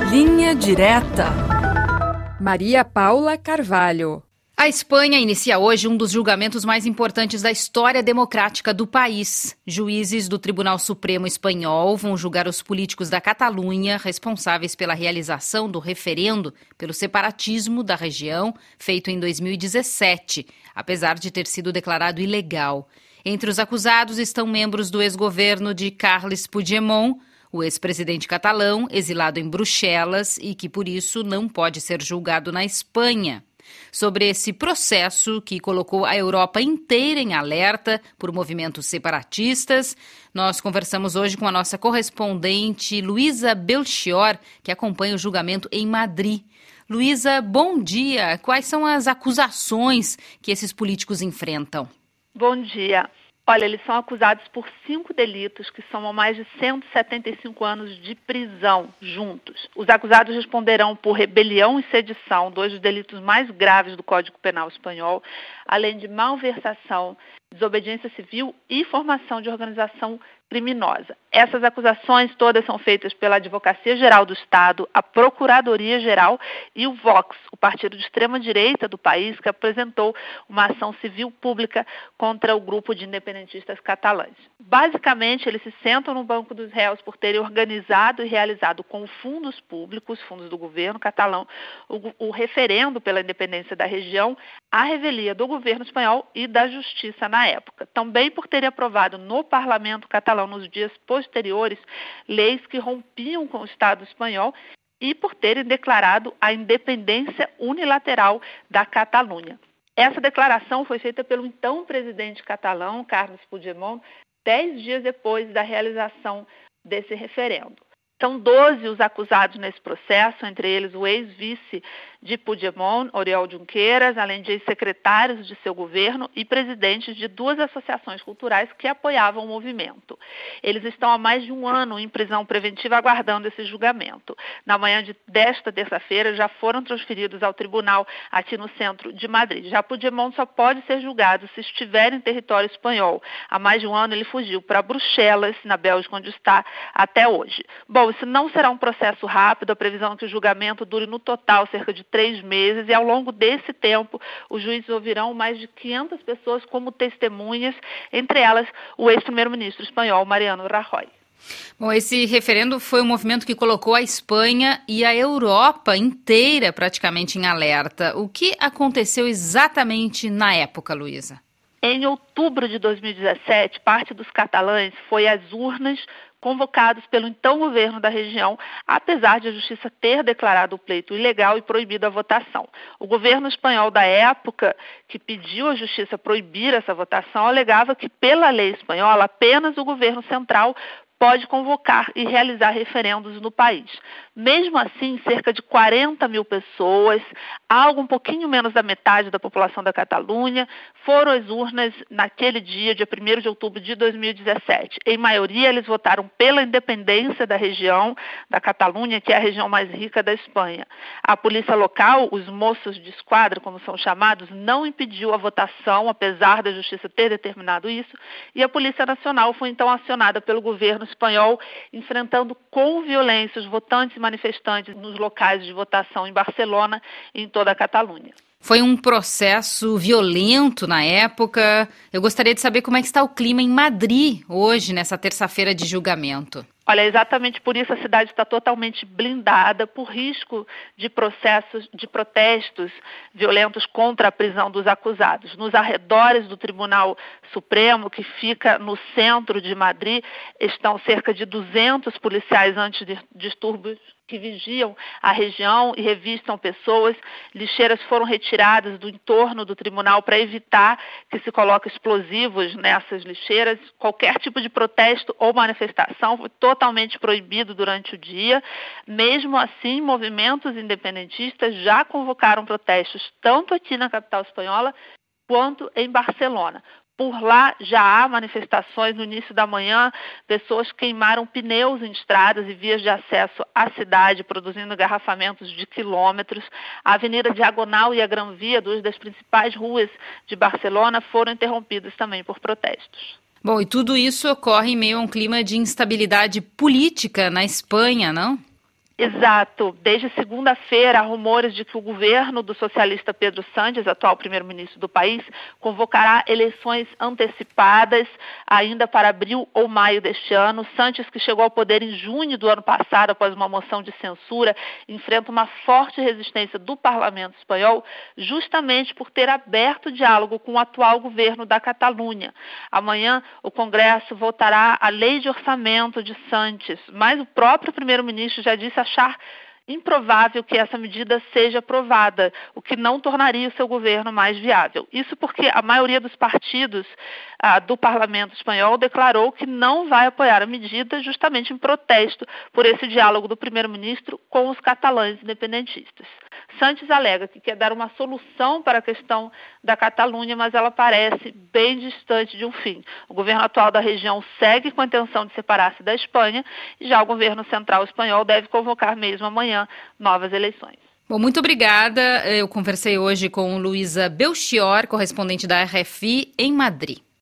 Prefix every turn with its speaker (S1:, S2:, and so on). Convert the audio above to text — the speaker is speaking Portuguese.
S1: Linha Direta. Maria Paula Carvalho.
S2: A Espanha inicia hoje um dos julgamentos mais importantes da história democrática do país. Juízes do Tribunal Supremo Espanhol vão julgar os políticos da Catalunha responsáveis pela realização do referendo pelo separatismo da região, feito em 2017, apesar de ter sido declarado ilegal. Entre os acusados estão membros do ex-governo de Carles Puigdemont, o ex-presidente catalão, exilado em Bruxelas e que, por isso, não pode ser julgado na Espanha. Sobre esse processo que colocou a Europa inteira em alerta por movimentos separatistas, nós conversamos hoje com a nossa correspondente Luísa Belchior, que acompanha o julgamento em Madrid. Luísa, bom dia. Quais são as acusações que esses políticos enfrentam?
S3: Bom dia. Olha, eles são acusados por 5 delitos que somam mais de 175 anos de prisão juntos. Os acusados responderão por rebelião e sedição, 2 dos delitos mais graves do Código Penal espanhol, além de malversação, desobediência civil e formação de organização criminosa. Essas acusações todas são feitas pela Advocacia Geral do Estado, a Procuradoria Geral e o Vox, o partido de extrema-direita do país, que apresentou uma ação civil pública contra o grupo de independentistas catalães. Basicamente, eles se sentam no banco dos réus por terem organizado e realizado com fundos públicos, fundos do governo catalão, o referendo pela independência da região, à revelia do governo espanhol e da justiça na época. Também por terem aprovado no parlamento catalão nos dias posteriores leis que rompiam com o Estado espanhol e por terem declarado a independência unilateral da Catalunha. Essa declaração foi feita pelo então presidente catalão, Carles Puigdemont, 10 dias depois da realização desse referendo. São 12 os acusados nesse processo, entre eles o ex-vice de Puigdemont, Oriol Junqueras, além de ex-secretários de seu governo e presidentes de 2 associações culturais que apoiavam o movimento. Eles estão há mais de um ano em prisão preventiva aguardando esse julgamento. Na manhã desta terça-feira já foram transferidos ao tribunal aqui no centro de Madrid. Já Puigdemont só pode ser julgado se estiver em território espanhol. Há mais de um ano ele fugiu para Bruxelas, na Bélgica, onde está até hoje. Bom, isso não será um processo rápido, a previsão é que o julgamento dure no total cerca de 3 meses e ao longo desse tempo os juízes ouvirão mais de 500 pessoas como testemunhas, entre elas o ex-primeiro-ministro espanhol Mariano Rajoy.
S2: Bom, esse referendo foi um movimento que colocou a Espanha e a Europa inteira praticamente em alerta. O que aconteceu exatamente na época, Luísa?
S3: Em outubro de 2017, parte dos catalães foi às urnas convocados pelo então governo da região, apesar de a justiça ter declarado o pleito ilegal e proibido a votação. O governo espanhol da época, que pediu à justiça proibir essa votação, alegava que, pela lei espanhola, apenas o governo central pode convocar e realizar referendos no país. Mesmo assim, cerca de 40 mil pessoas, algo um pouquinho menos da metade da população da Catalunha, foram às urnas naquele dia 1º de outubro de 2017. Em maioria, eles votaram pela independência da região da Catalunha, que é a região mais rica da Espanha. A polícia local, os moços de esquadra, como são chamados, não impediu a votação, apesar da justiça ter determinado isso, e a Polícia Nacional foi então acionada pelo governo espanhol, enfrentando com violência os votantes e manifestantes nos locais de votação em Barcelona e em toda a Catalunha.
S2: Foi um processo violento na época. Eu gostaria de saber como é que está o clima em Madrid hoje, nessa terça-feira de julgamento.
S3: Olha, exatamente por isso a cidade está totalmente blindada por risco de protestos violentos contra a prisão dos acusados. Nos arredores do Tribunal Supremo, que fica no centro de Madrid, estão cerca de 200 policiais antidistúrbios que vigiam a região e revistam pessoas. Lixeiras foram retiradas do entorno do tribunal para evitar que se coloque explosivos nessas lixeiras. Qualquer tipo de protesto ou manifestação foi totalmente proibido durante o dia. Mesmo assim, movimentos independentistas já convocaram protestos tanto aqui na capital espanhola quanto em Barcelona. Por lá já há manifestações no início da manhã, pessoas queimaram pneus em estradas e vias de acesso à cidade, produzindo engarrafamentos de quilômetros. A Avenida Diagonal e a Gran Via, 2 das principais ruas de Barcelona, foram interrompidas também por protestos.
S2: Bom, e tudo isso ocorre em meio a um clima de instabilidade política na Espanha, não?
S3: Exato. Desde segunda-feira, há rumores de que o governo do socialista Pedro Sánchez, atual primeiro-ministro do país, convocará eleições antecipadas ainda para abril ou maio deste ano. Sánchez, que chegou ao poder em junho do ano passado, após uma moção de censura, enfrenta uma forte resistência do parlamento espanhol, justamente por ter aberto diálogo com o atual governo da Catalunha. Amanhã, o Congresso votará a lei de orçamento de Sánchez, mas o próprio primeiro-ministro já disse achar improvável que essa medida seja aprovada, o que não tornaria o seu governo mais viável. Isso porque a maioria dos partidos do parlamento espanhol declarou que não vai apoiar a medida justamente em protesto por esse diálogo do primeiro-ministro com os catalães independentistas. Sánchez alega que quer dar uma solução para a questão da Catalunha, mas ela parece bem distante de um fim. O governo atual da região segue com a intenção de separar-se da Espanha e já o governo central espanhol deve convocar mesmo amanhã novas eleições.
S2: Bom, muito obrigada. Eu conversei hoje com Luísa Belchior, correspondente da RFI em Madrid.